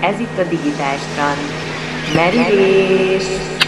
Ez itt a Digitál Strand. Merülés!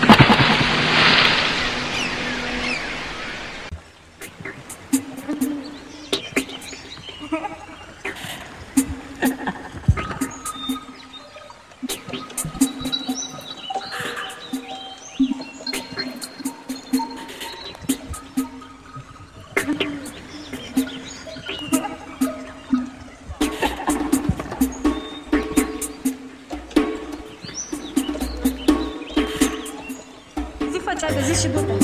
Zi și du-te.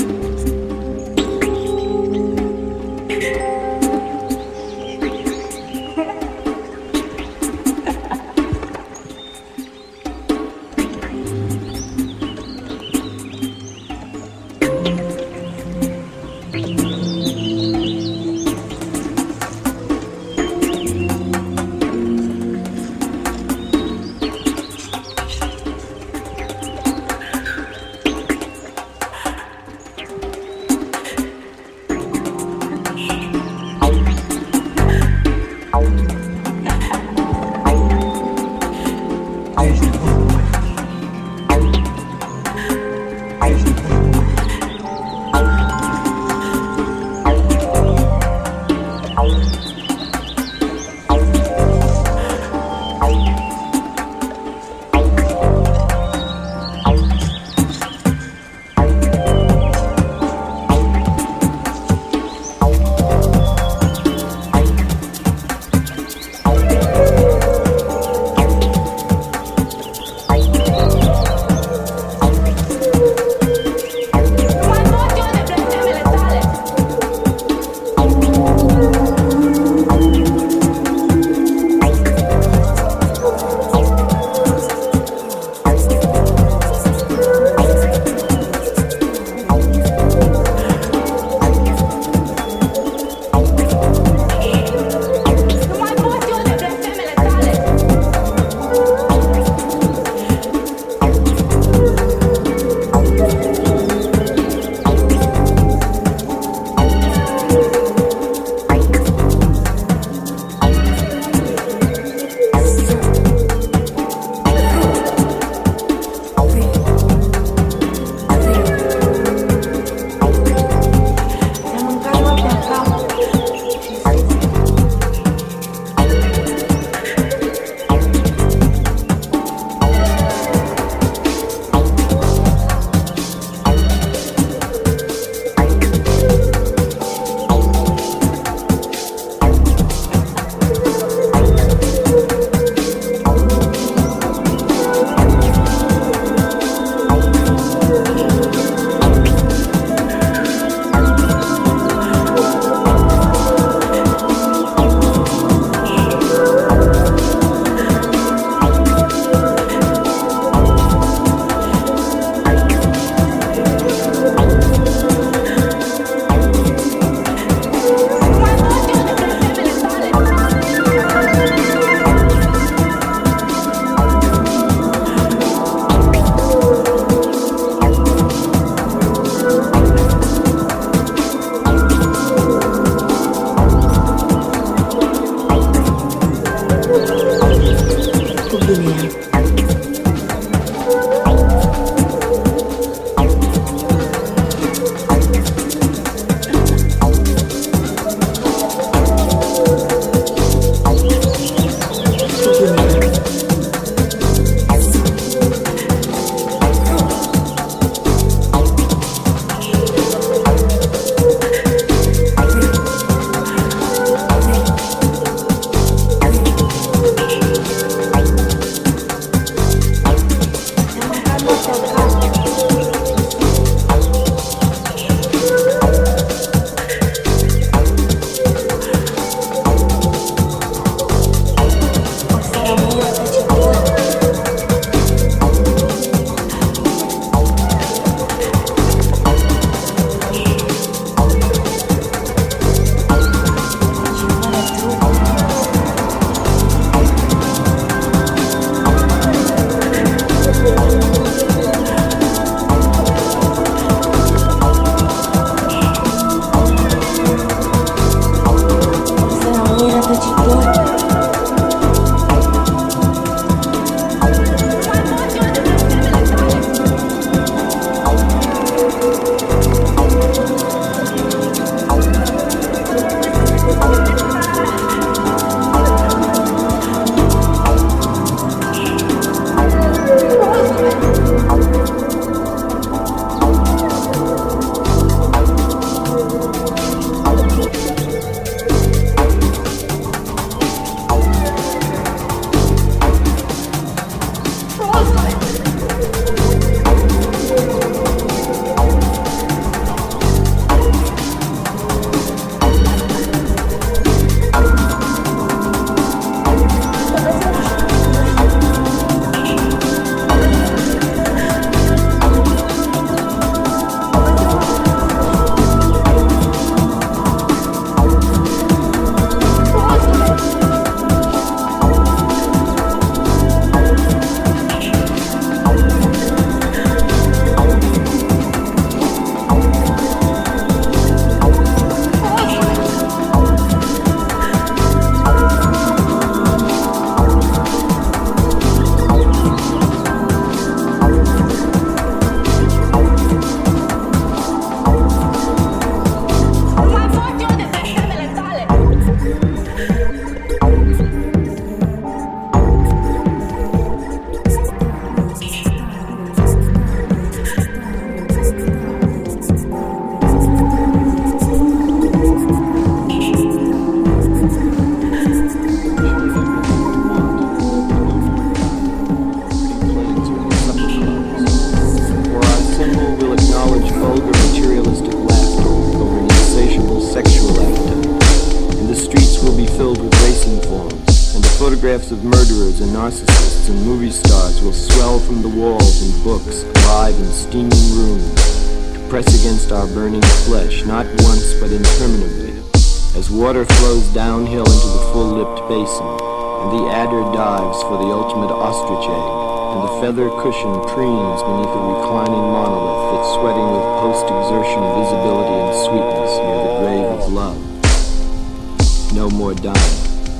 photographs of murderers and narcissists and movie stars will swell from the walls in books, alive in steaming rooms, to press against our burning flesh, not once but interminably, as water flows downhill into the full-lipped basin, and the adder dives for the ultimate ostrich egg, and the feather cushion preens beneath a reclining monolith that's sweating with post-exertion visibility and sweetness near the grave of love. No more dying.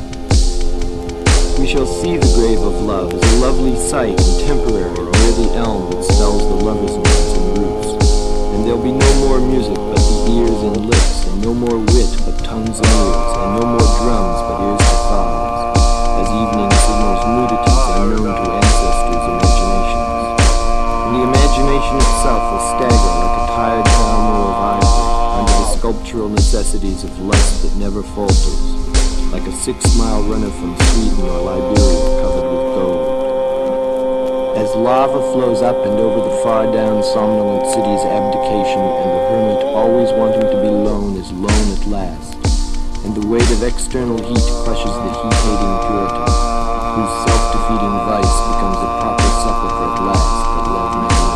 We shall see the grave of love as a lovely sight and temporary near the elm that spells the lovers' names and roofs. And there'll be no more music but the ears and lips, and no more wit but tongues and ears, and no more drums but ears to thighs, as evening signals nudities unknown to ancestors' imaginations. And the imagination itself will stagger like a tired Talmud of ivory under the sculptural necessities of lust that never falters, like a 6-mile runner from Sweden or Liberia covered with gold. As lava flows up and over the far-down somnolent city's abdication, and the hermit always wanting to be lone is lone at last, and the weight of external heat crushes the heat-hating Puritan, whose self-defeating vice becomes a proper sepulchre at last that love may live.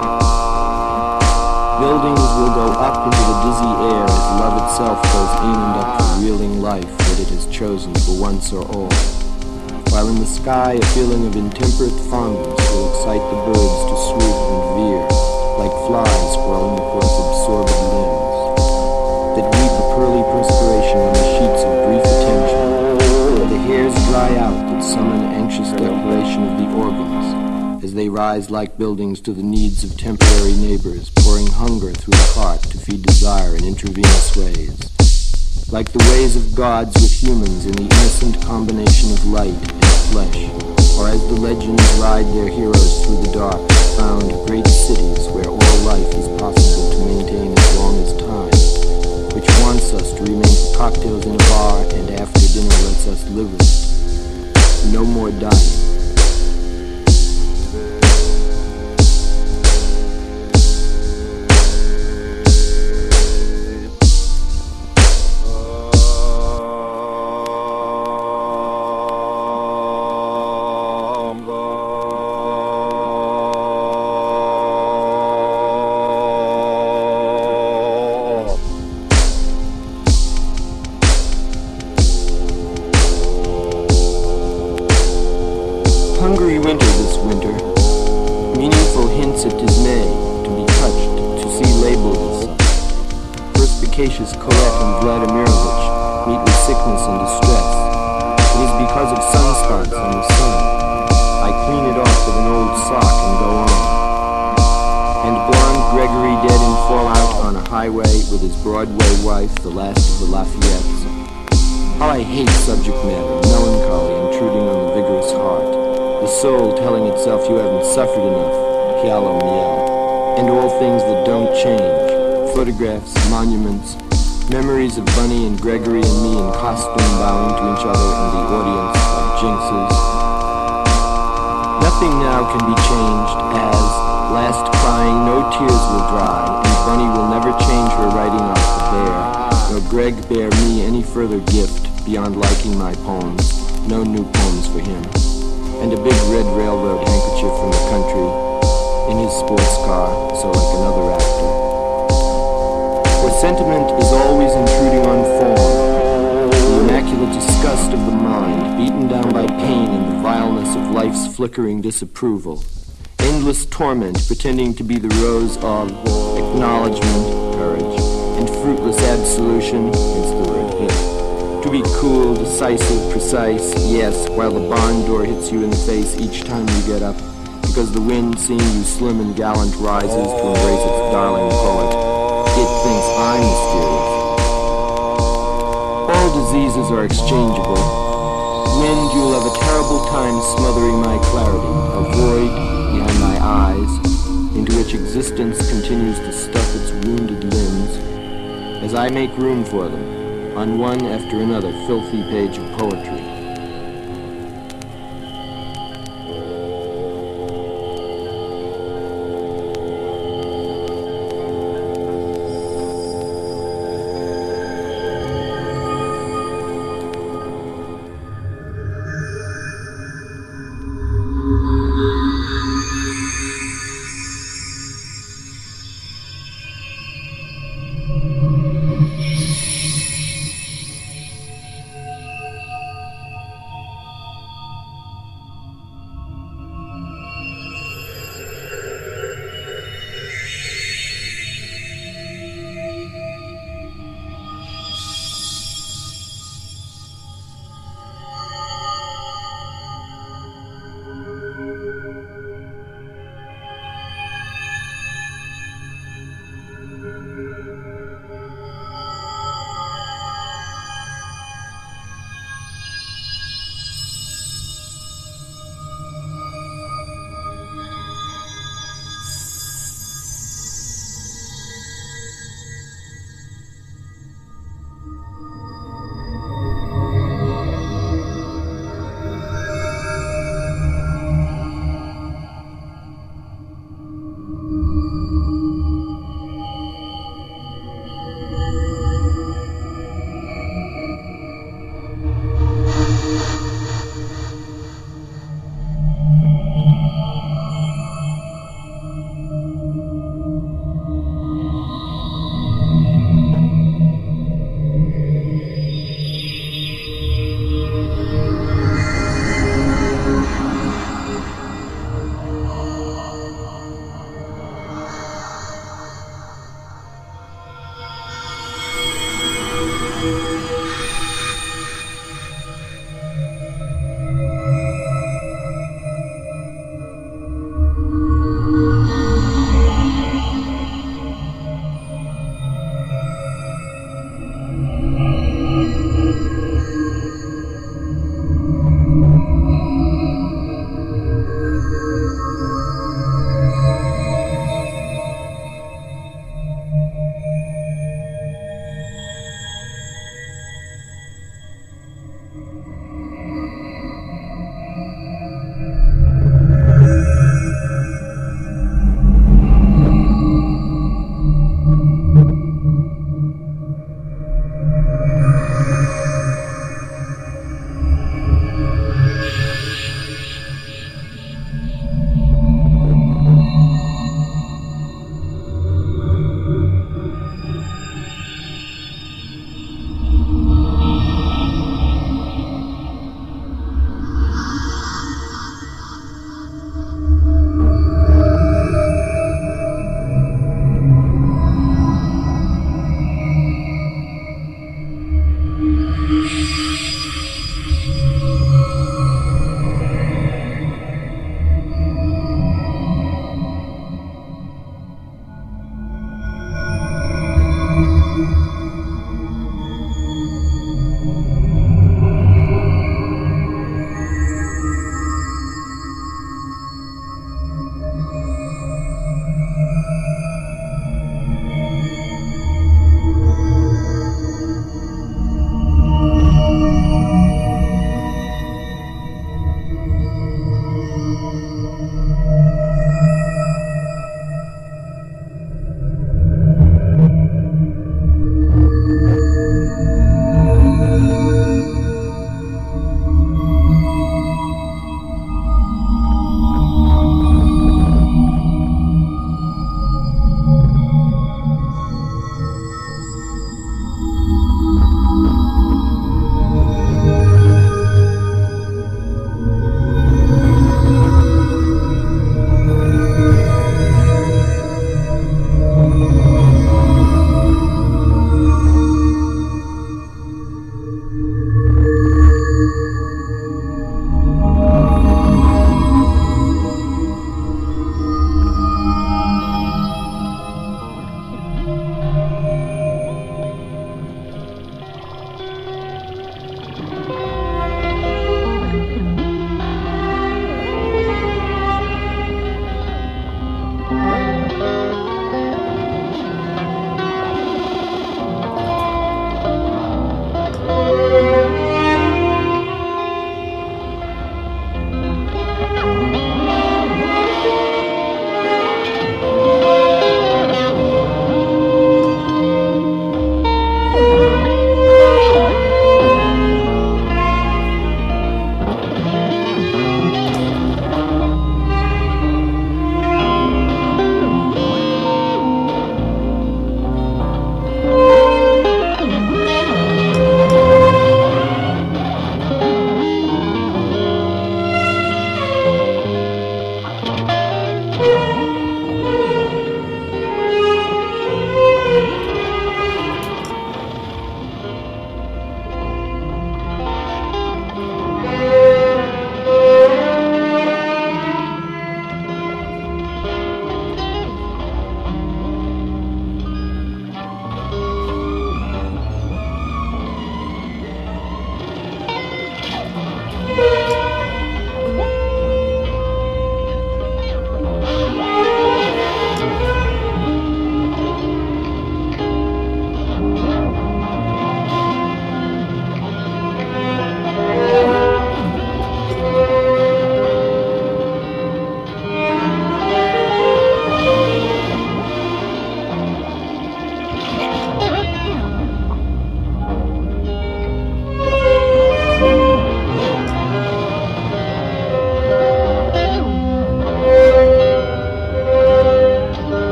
Buildings will go up into the dizzy air as love itself goes in and up the reeling life that it has chosen for once or all, while in the sky a feeling of intemperate fondness will excite the birds to swoop and veer, like flies crawling across absorbent limbs, that weep a pearly perspiration on the sheets of brief attention, where the hairs dry out that summon anxious declaration of the organs, as they rise like buildings to the needs of temporary neighbors, pouring hunger through the heart to feed desire in intravenous ways, like the ways of gods with humans in the innocent combination of light and flesh, or as the legends ride their heroes through the dark, found great cities where all life is possible to maintain as long as time, which wants us to remain for cocktails in a bar and after dinner lets us live with it. No more dying. Hungry winter this winter, meaningful hints at dismay to be touched, to see labeled as such. Perspicacious Colette and Vladimirovich meet with sickness and distress. It is because of sunspots on the sun. I clean it off with an old sock and go on. And blonde Gregory dead in fallout on a highway with his Broadway wife, the last of the Lafayettes. How I hate subject matter, melancholy intruding on the vigorous heart. The soul telling itself you haven't suffered enough, Chialo Miel, and all things that don't change, photographs, monuments, memories of Bunny and Gregory and me in costume bowing to each other and the audience like jinxes. Nothing now can be changed as, last crying, no tears will dry, and Bunny will never change her writing off the bear, nor Greg bear me any further gift beyond liking my poems, no new poems for him. And a big red railroad handkerchief from the country, in his sports car, so like another actor. For sentiment is always intruding on form, the immaculate disgust of the mind, beaten down by pain and the vileness of life's flickering disapproval. Endless torment pretending to be the rose of acknowledgement, courage, and fruitless absolution, hence the word hit. To be cool, decisive, precise, yes, while the barn door hits you in the face each time you get up, because the wind, seeing you slim and gallant, rises to embrace its darling poet. It thinks I'm mysterious. All diseases are exchangeable. Wind, you'll have a terrible time smothering my clarity, a void behind my eyes, into which existence continues to stuff its wounded limbs, as I make room for them, on one after another filthy page of poetry.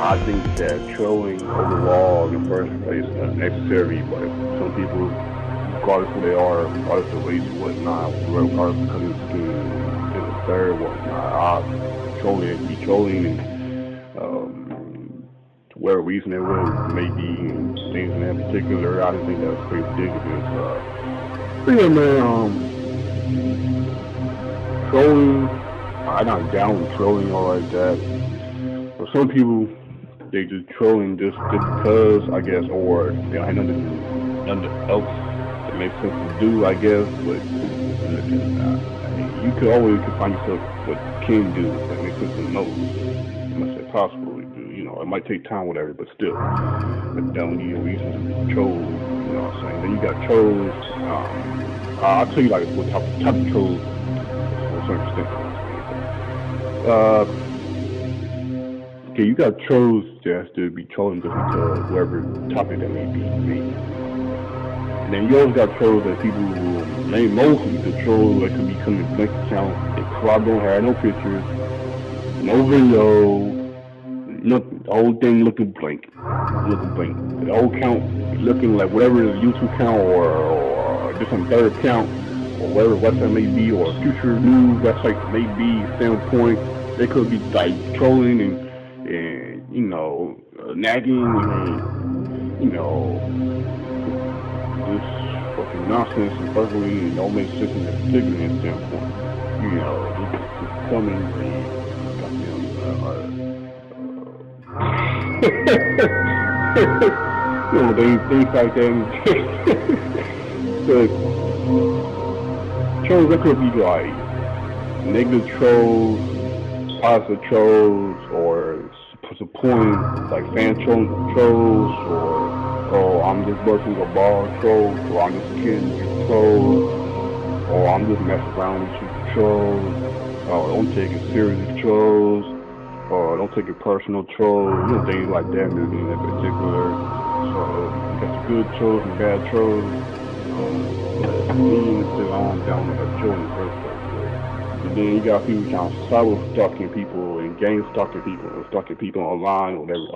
I think that trolling overall in the first place is necessary, but some people, regardless of who they are, regardless of race or whatnot, regardless of color skin, and the third whatnot, trolling, be trolling, and to whatever reason it may be, and things in that particular, I just think that's pretty ridiculous. But yeah, man, trolling, I'm not down with trolling or like that. But some people, they just trolling just because, I guess, or they don't have nothing else that makes sense to do, I guess. But you could always find yourself what you can do that makes sense the most. I must say possible. You know, it might take time, whatever, but still, that don't need a reason to troll. You know what I'm saying? Then you got trolls. I'll tell you like what type of trolls to a certain extent. Okay, you got trolls that to be trolling just because whatever topic that may be. And then you always got trolls that people will name mostly the trolls that could be coming blank account. They probably don't have no pictures, no video, nothing. The whole thing looking blank. The whole account looking like whatever the YouTube account or different third account or whatever website may be or future news website may be standpoint. They could be like trolling and you know, nagging and, you know, this fucking nonsense and perfectly and don't make sense in the particular standpoint. You know, just coming and you know, things like that. But trolls, that could be like negative trolls, positive trolls, or supporting like fan trolls, or I'm just busting a ball trolls, or I'm just kidding you trolls, or I'm just messing around with you trolls, or don't take it serious trolls, or don't take it personal trolls, you know, things like that maybe in particular. So you got the good trolls and bad trolls. Means to on down with the trolling in the first place. And then you got people kind of cyber stalking people and gang stalking people and stalking people online or whatever.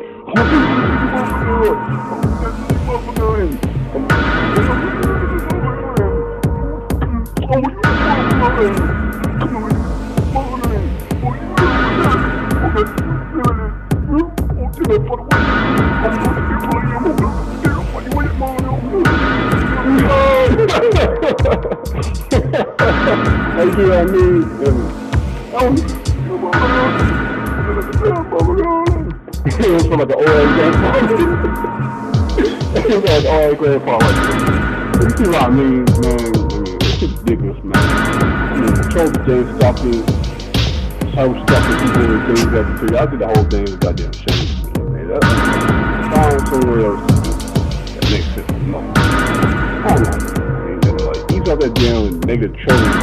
Like, you know what I mean? It was from like an old grandpa. It was like an old grandpa. You see what I mean, man? It's ridiculous, man. I mean, control the game, stalking, cyber stalking people and things like that. I think the whole thing is goddamn shame. Man, that's find somewhere else that makes sense. No. I don't know. He's out there dealing with negative trolling.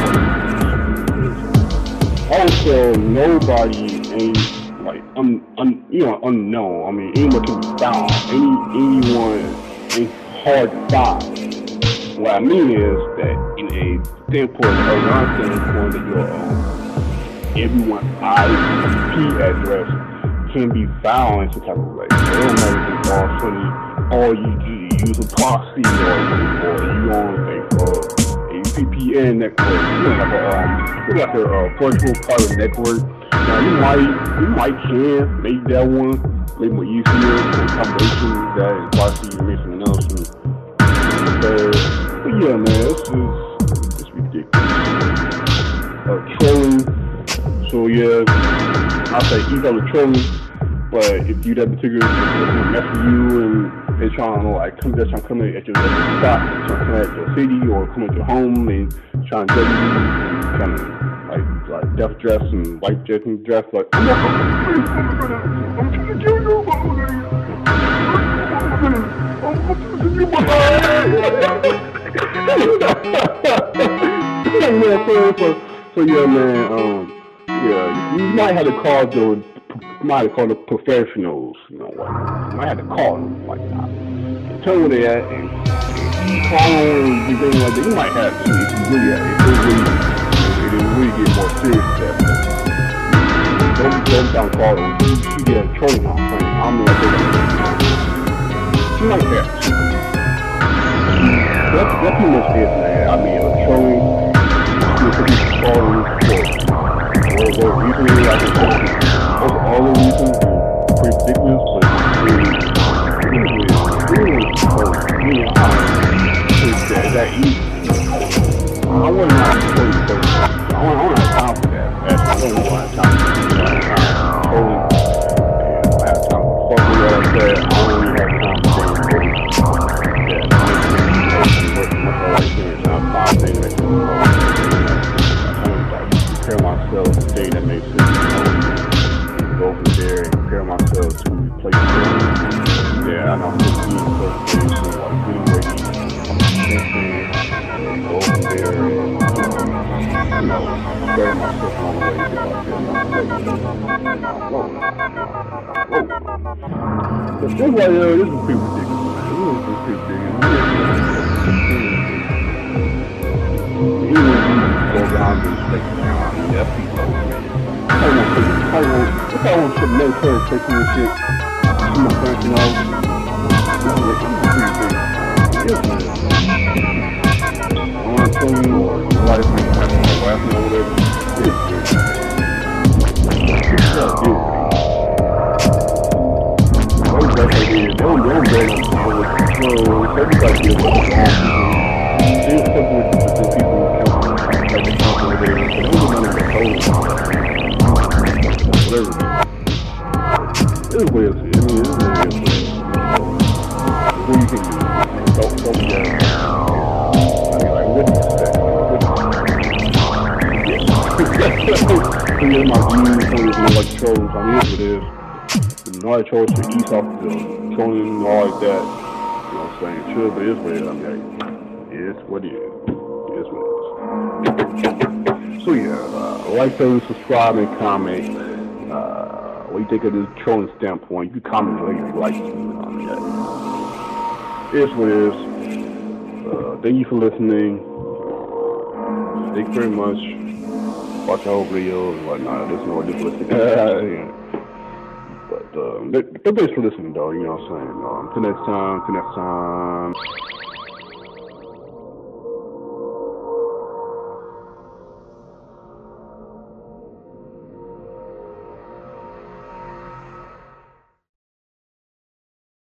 Also, nobody ain't like unknown. I mean, anyone can be found. Anyone ain't hard to find. What I mean is that in a standpoint, a non-standpoint that your everyone's IP address can be found in some type of way. So it don't matter if it's all funny, or you use a proxy, or you on a VPN network, like a virtual private network. Now you might can make that one maybe more easier for combination that and possibly you make something else. But yeah, man, it's ridiculous. Trolling. So yeah, I say either the trolling, but if you that particular mess with you and they trying to like come at your spot, trying to come at your city or come at your home and trying to get you, trying to like death dress and white dress like I'm trying to kill you, So yeah, man, yeah, you might have to call the professionals, you know what? You might have to call them like that. And tell them where they at and call them and things like that. You might have to if you really get more serious at that. Don't downfall, you get a trolling on playing. I mean, I think she might care. That's pretty much it, man. I mean, trolling, you could be following support. Well, usually, I think those all the reasons are pretty ridiculous, but really that easy. I wouldn't have to tell you first. I don't have time for that. I don't have time for that. I have time for fuck with what I said. I don't really have time for things I'm prepare myself today that makes sense. Go from there and prepare myself to replace it. Yeah, I know 15 first days, so like getting ready, and go from there and, prepare myself on the way to get my But this is pretty ridiculous, man. This is pretty ridiculous. Even when you go down to the state now, I mean, that's people, man. I want some military taking this shit. See my friends, this is pretty big. Yes, man. I want to tell you, or somebody from my wife or whatever, it's big. It's not big. They don't know that. So, everybody feels like it's wrong. They're fucking with the people who count like the council over there. They don't know the whole whatever. It is what it is. I mean, it is what it is. What do you think? Don't get it. I mean, like, what do you expect? My views on this, like trolls. I mean, it is what it is. The Nordic trolls should ease off the trolling and all like that. You know what I'm saying? Sure, but it is what it is. I mean, like, it's what it is. It's what it is. So yeah, like, those, subscribe, and comment. What you think of this trolling standpoint? You can comment whether you like it. I mean, it's what it is. Thank you for listening. Thank you very much. Watch our videos and whatnot. Listen or just listen. Yeah. But thanks for listening, though. You know what I'm saying? Until next time.